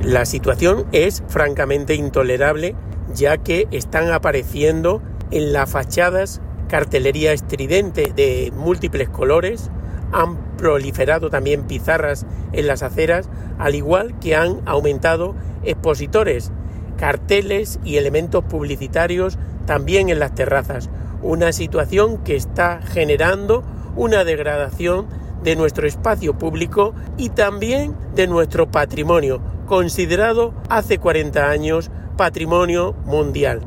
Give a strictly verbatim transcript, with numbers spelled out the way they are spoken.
La situación es francamente intolerable, ya que están apareciendo en las fachadas cartelería estridente de múltiples colores, han proliferado también pizarras en las aceras, al igual que han aumentado expositores, carteles y elementos publicitarios también en las terrazas. Una situación que está generando una degradación de nuestro espacio público y también de nuestro patrimonio, considerado hace cuarenta años patrimonio mundial.